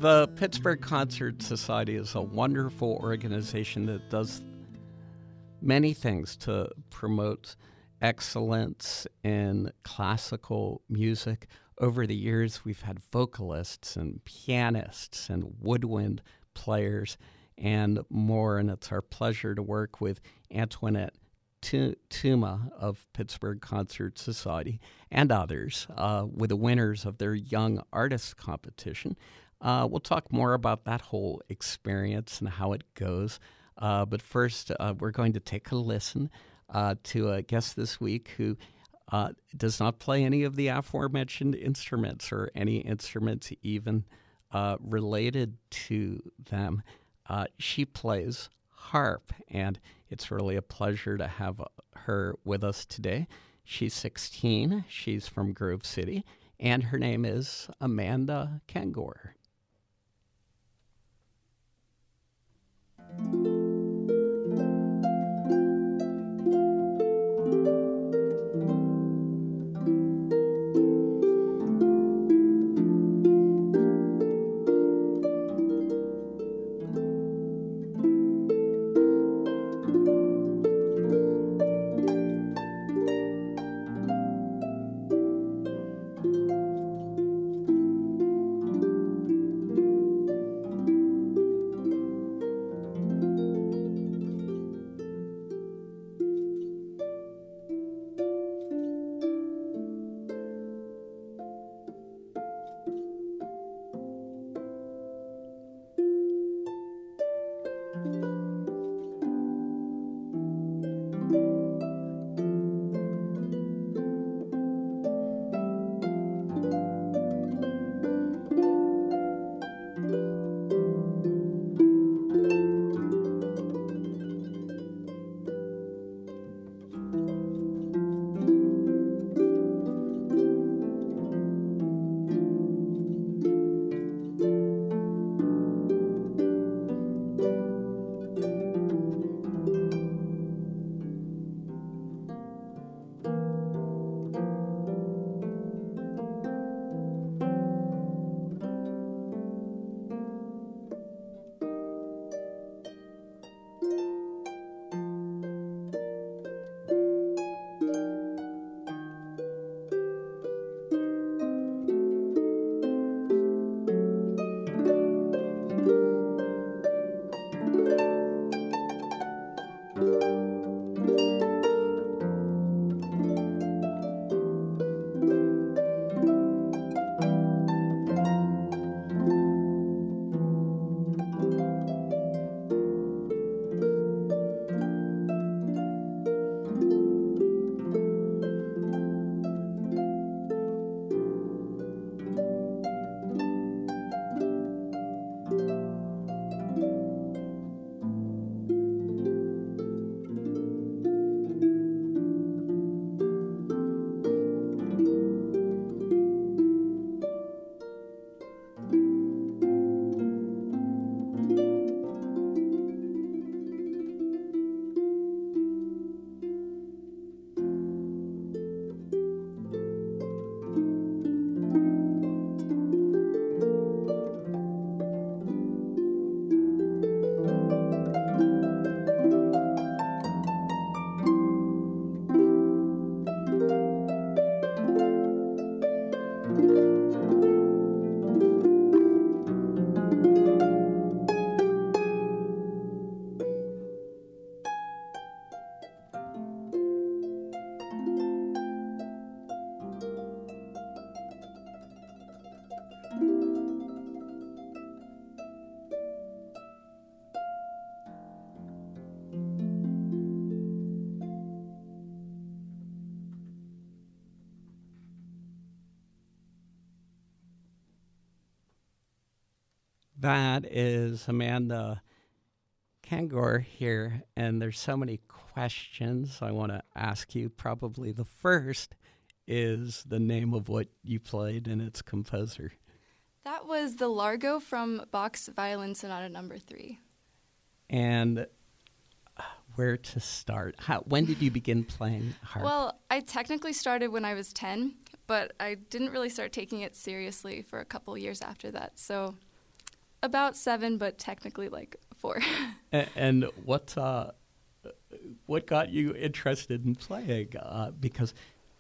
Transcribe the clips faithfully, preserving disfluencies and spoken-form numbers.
The Pittsburgh Concert Society is a wonderful organization that does many things to promote excellence in classical music. Over the years, we've had vocalists and pianists and woodwind players and more, and it's our pleasure to work with Antoinette Tuma of Pittsburgh Concert Society and others uh, with the winners of their Young Artist Competition. Uh, we'll talk more about that whole experience and how it goes. Uh, but first, uh, we're going to take a listen uh, to a guest this week who uh, does not play any of the aforementioned instruments or any instruments even uh, related to them. Uh, she plays harp, and it's really a pleasure to have her with us today. She's sixteen, she's from Grove City, and her name is Amanda Kangor. That is Amanda Kangor here, and there's so many questions I want to ask you. Probably the first is the name of what you played and its composer. That was the Largo from Bach's Violin Sonata Number Three. And where to start? How, when did you begin playing harp? Well, I technically started when I was ten, but I didn't really start taking it seriously for a couple years after that. So about seven, but technically like four. and, and what uh, what got you interested in playing? Uh, because,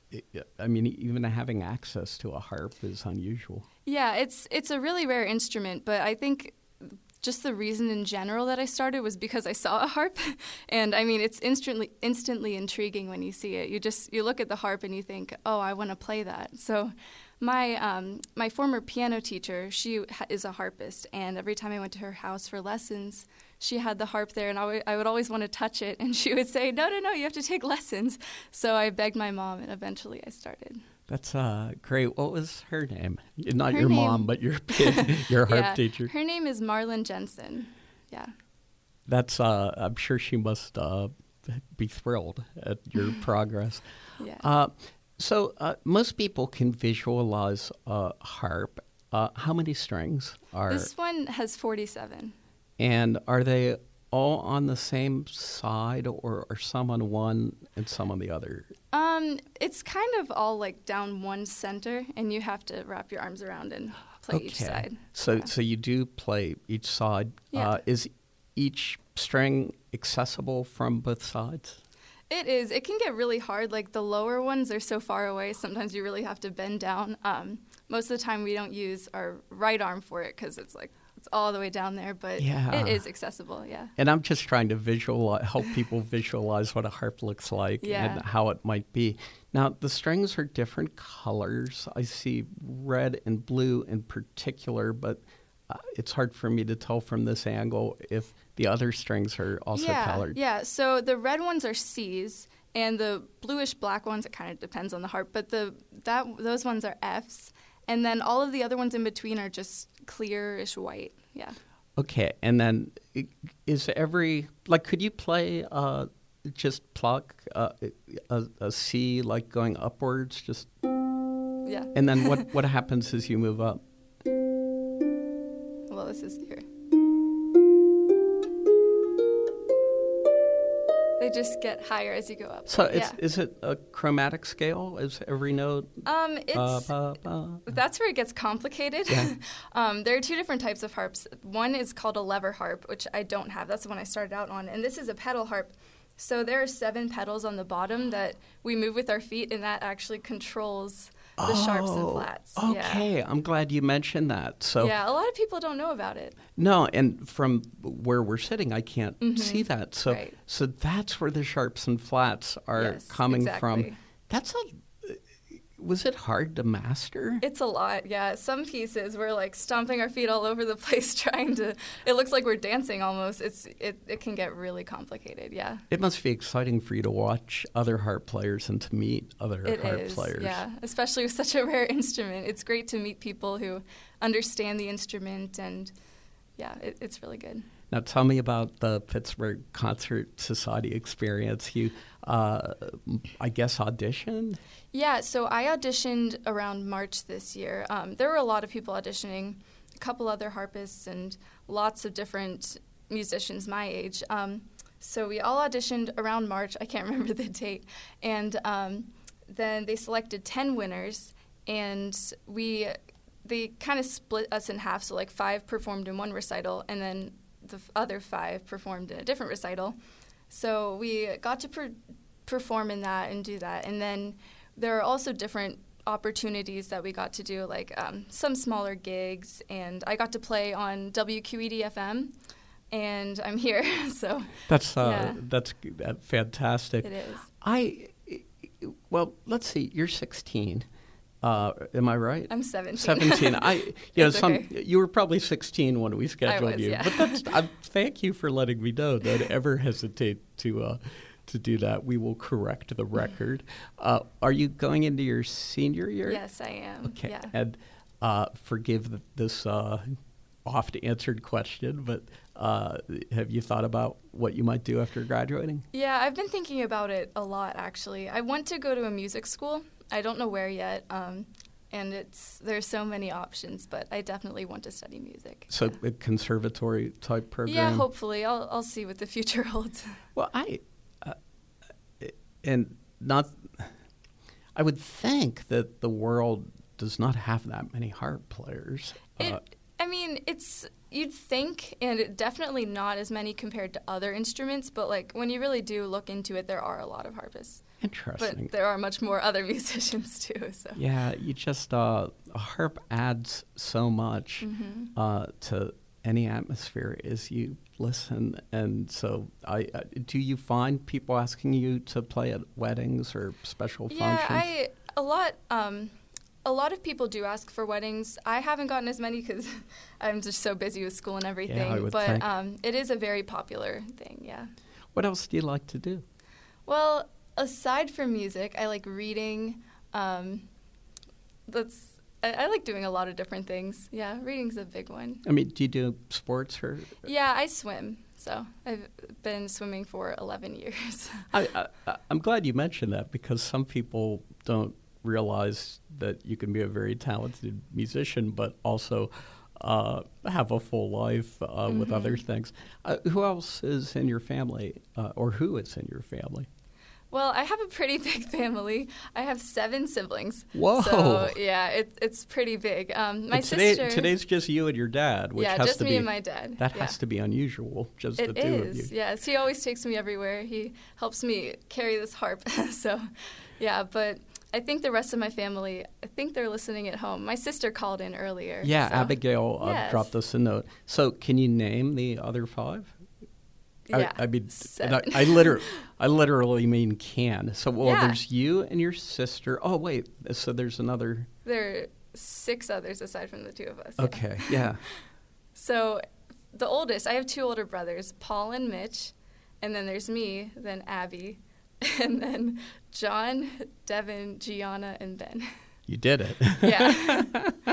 I mean, even having access to a harp is unusual. Yeah, it's it's a really rare instrument, but I think just the reason in general that I started was because I saw a harp. And I mean, it's instantly instantly intriguing when you see it. You just you look at the harp and you think, oh, I want to play that. So my um, my former piano teacher, she ha- is a harpist, and every time I went to her house for lessons, she had the harp there, and I, w- I would always want to touch it, and she would say, no, no, no, you have to take lessons. So I begged my mom, and eventually I started. That's uh, great. What was her name? Not her your name, mom, but your your harp yeah, teacher. Her name is Marlon Jensen. Yeah. That's. Uh, I'm sure she must uh, be thrilled at your progress. Yeah. Uh, so uh, most people can visualize a harp. Uh, how many strings are? This one has forty-seven. And are they all on the same side, or are some on one and some on the other? Um, it's kind of all like down one center, and you have to wrap your arms around and play okay. each side. So, yeah. so you do play each side. Yeah. Uh, is each string accessible from both sides? It is. It can get really hard. Like the lower ones are so far away, sometimes you really have to bend down. Um, most of the time we don't use our right arm for it because it's like it's all the way down there, but yeah. it is accessible, yeah. And I'm just trying to visualize, help people visualize what a harp looks like yeah. and how it might be. Now, the strings are different colors. I see red and blue in particular, but uh, it's hard for me to tell from this angle if the other strings are also yeah, colored. Yeah, so the red ones are C's, and the bluish black ones, it kind of depends on the harp, but the that those ones are F's, and then all of the other ones in between are just clearish white, yeah. Okay, and then is every, like, could you play uh, just pluck uh, a, a C, like going upwards, just? Yeah. And then what, what happens as you move up? Well, this is here. They just get higher as you go up. So it's, yeah. is it a chromatic scale? Is every note? Um, it's ba, ba, ba? That's where it gets complicated. Yeah. um, there are two different types of harps. One is called a lever harp, which I don't have. That's the one I started out on. And this is a pedal harp. So there are seven pedals on the bottom that we move with our feet, and that actually controls the oh, sharps and flats. Okay, yeah. I'm glad you mentioned that. So yeah, a lot of people don't know about it. No, and from where we're sitting, I can't mm-hmm. see that. So, right. so that's where the sharps and flats are yes, coming exactly. from. That's a. Was it hard to master? It's a lot, yeah. Some pieces we're like stomping our feet all over the place trying to. It looks like we're dancing almost. It's it, it can get really complicated, yeah. It must be exciting for you to watch other harp players and to meet other it harp is, players. Yeah, especially with such a rare instrument. It's great to meet people who understand the instrument, and yeah, it, it's really good. Now, tell me about the Pittsburgh Concert Society experience. You, uh, I guess, auditioned? Yeah, so I auditioned around March this year. Um, there were a lot of people auditioning, a couple other harpists, and lots of different musicians my age. Um, so we all auditioned around March. I can't remember the date. And um, then they selected ten winners, and we they kind of split us in half. So like five performed in one recital, and then the f- other five performed in a different recital. So we got to per- perform in that and do that. And then there are also different opportunities that we got to do, like um, some smaller gigs. And I got to play on W Q E D F M, and I'm here. so That's uh, yeah. that's uh, fantastic. It is. I well, let's see. You're sixteen. Uh, am I right? I'm seventeen. Seventeen. I, you know, It's some okay. you were probably sixteen when we scheduled I was, you. yeah. But that's. I, thank you for letting me know. Don't ever hesitate to uh, to do that. We will correct the record. Uh, are you going into your senior year? Yes, I am. Okay. Yeah. And uh, forgive th- this uh, oft-answered question, but uh, have you thought about what you might do after graduating? Yeah, I've been thinking about it a lot, actually. I want to go to a music school. I don't know where yet, um, and it's there's so many options, but I definitely want to study music. So yeah. a conservatory type program? Yeah, hopefully. I'll I'll see what the future holds. Well, I uh, and not. I would think that the world does not have that many harp players. It, Uh, I mean, it's, you'd think, and definitely not as many compared to other instruments, but like when you really do look into it, there are a lot of harpists. Interesting. But there are much more other musicians too. So Yeah, you just, uh, a harp adds so much mm-hmm. uh, to any atmosphere as you listen. And so I, uh, do you find people asking you to play at weddings or special yeah, functions? I, a lot, um, a lot of people do ask for weddings. I haven't gotten as many because I'm just so busy with school and everything. Yeah, I would but think. Um, it is a very popular thing, yeah. What else do you like to do? Well, aside from music, I like reading. Um, that's I, I like doing a lot of different things. Yeah, reading's a big one. I mean, do you do sports or? Yeah, I swim. So I've been swimming for eleven years. I, I, I'm glad you mentioned that because some people don't realize that you can be a very talented musician, but also uh, have a full life uh, mm-hmm. with other things. Uh, who else is in your family, uh, or who is in your family? Well, I have a pretty big family. I have seven siblings. Whoa! So yeah, it, it's pretty big. Um, my today, sister. Today's just you and your dad, which yeah, has just to me be, and my dad. That yeah. has to be unusual, just it the two is, of you. Yes, he always takes me everywhere. He helps me carry this harp. So, yeah, but I think the rest of my family, I think they're listening at home. My sister called in earlier. Yeah, so. Abigail uh, yes. dropped us a note. So, can you name the other five? Yeah, I, I mean, seven. I, I, literally, I literally mean can. So, well, yeah. there's you and your sister. Oh, wait. So there's another. There are six others aside from the two of us. Yeah. Okay, yeah. So the oldest, I have two older brothers, Paul and Mitch, and then there's me, then Abby, and then John, Devin, Gianna, and Ben. You did it. Yeah.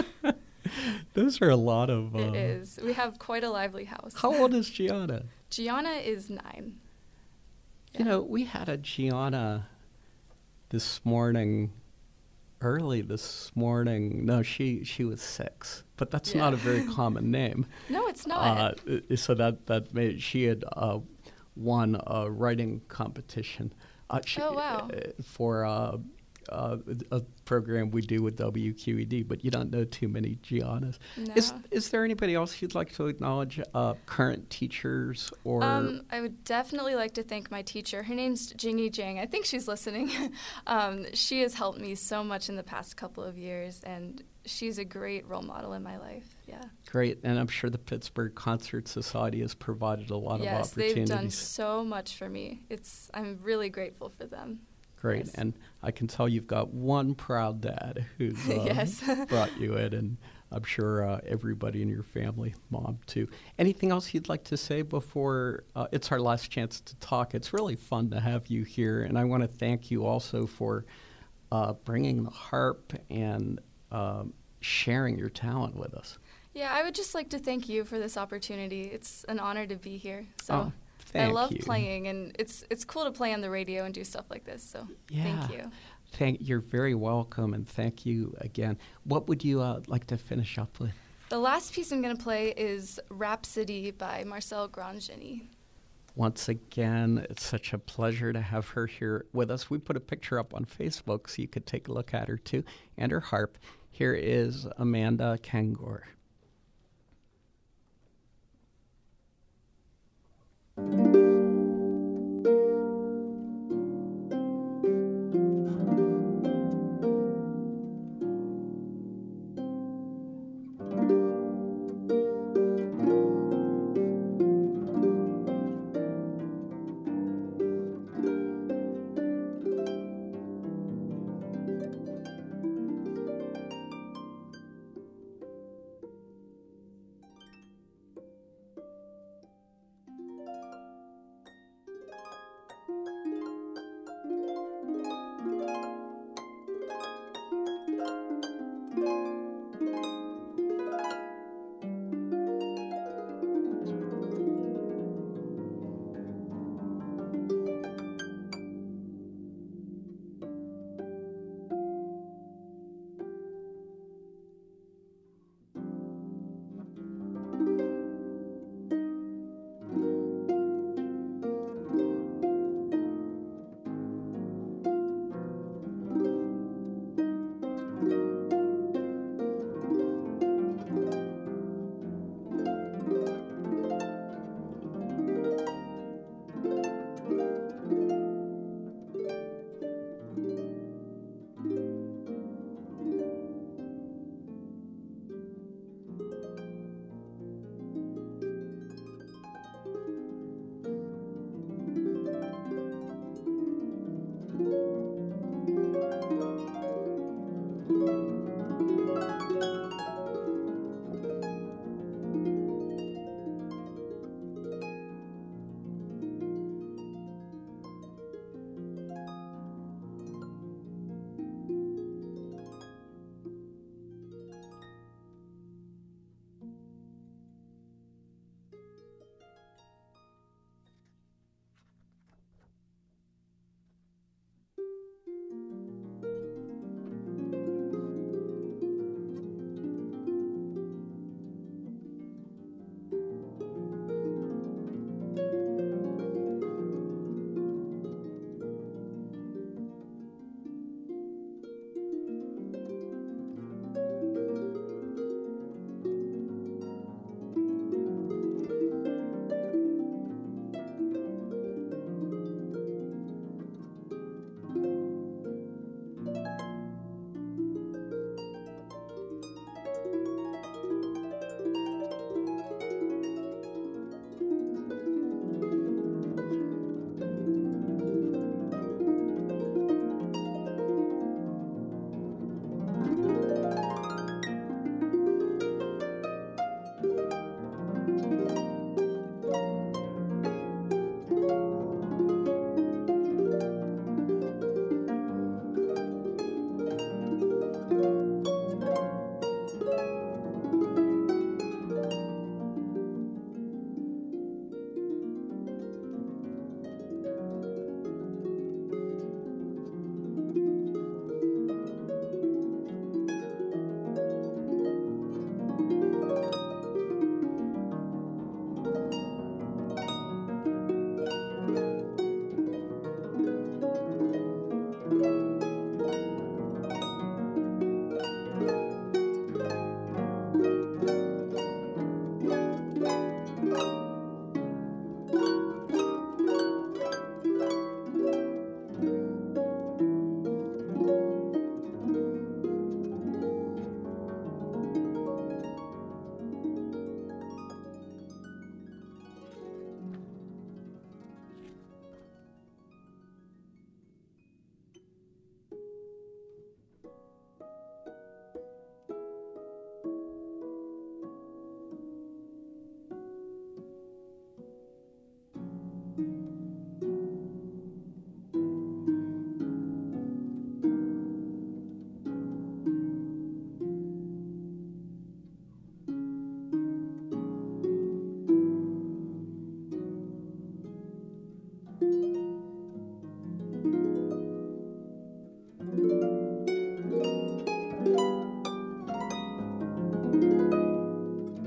Those are a lot of... Uh, it is. We have quite a lively house. How old is Gianna? Gianna is nine. You know, we had a Gianna this morning, early this morning. No, she, she was six, but that's yeah. not a very common name. No, it's not. Uh, so that, that made, she had uh, won a writing competition. Uh, she, oh, wow. Uh, for uh, uh, a program we do with W Q E D, but you don't know too many Giannas. No. Is is there anybody else you'd like to acknowledge, uh, current teachers or? Um, I would definitely like to thank my teacher. Her name's Jingy Jang. I think she's listening. um, she has helped me so much in the past couple of years, and she's a great role model in my life. Yeah. Great, and I'm sure the Pittsburgh Concert Society has provided a lot yes, of opportunities. Yes, they've done so much for me. It's I'm really grateful for them. Great, yes. And I can tell you've got one proud dad who's uh, yes. brought you in, and I'm sure uh, everybody in your family, mom too. Anything else you'd like to say before uh, it's our last chance to talk? It's really fun to have you here, and I want to thank you also for uh, bringing the harp and um, sharing your talent with us. Yeah, I would just like to thank you for this opportunity. It's an honor to be here. So. Oh. Thank I love you. playing, and it's it's cool to play on the radio and do stuff like this, so yeah. thank you. Thank, you're very welcome, and thank you again. What would you uh, like to finish up with? The last piece I'm going to play is Rhapsody by Marcel Grangeni. Once again, it's such a pleasure to have her here with us. We put a picture up on Facebook so you could take a look at her too, and her harp. Here is Amanda Kangor.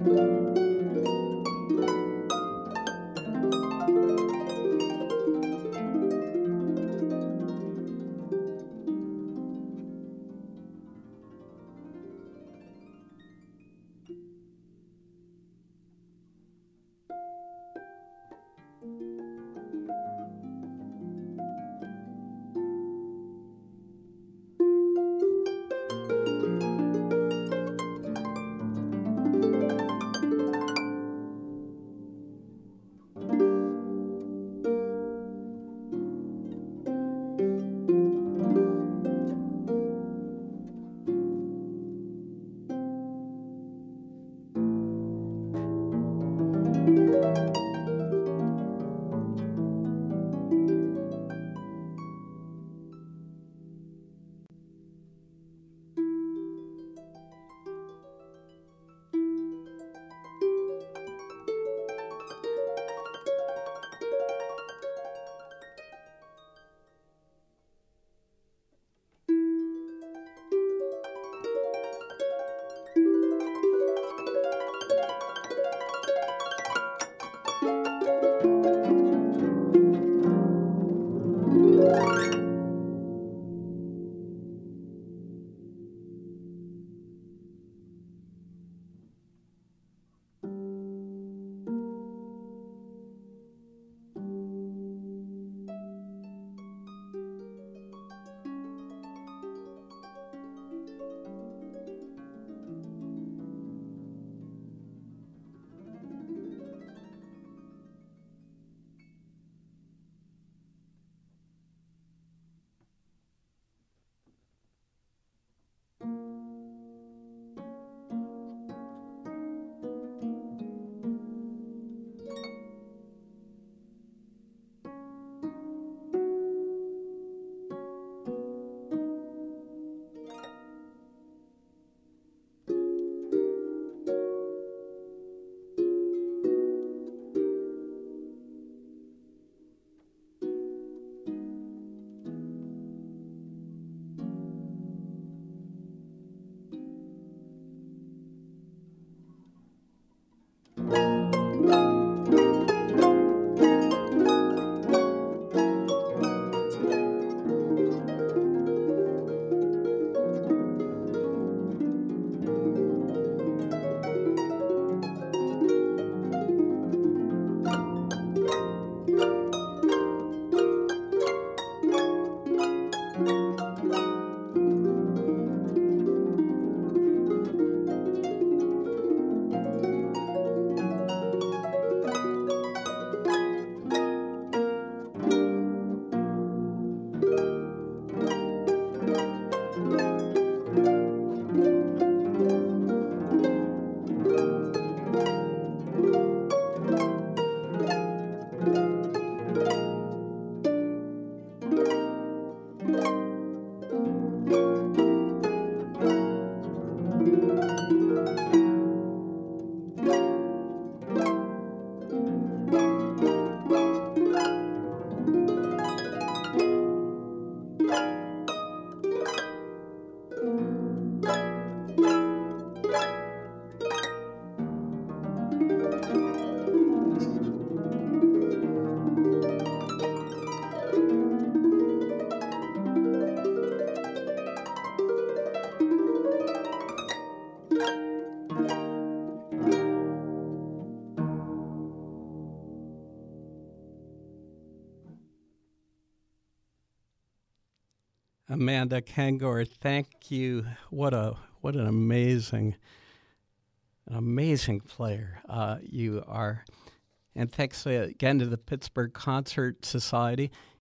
Amanda Kangor, thank you. What a what an amazing, an amazing player uh, you are. And thanks again to the Pittsburgh Concert Society.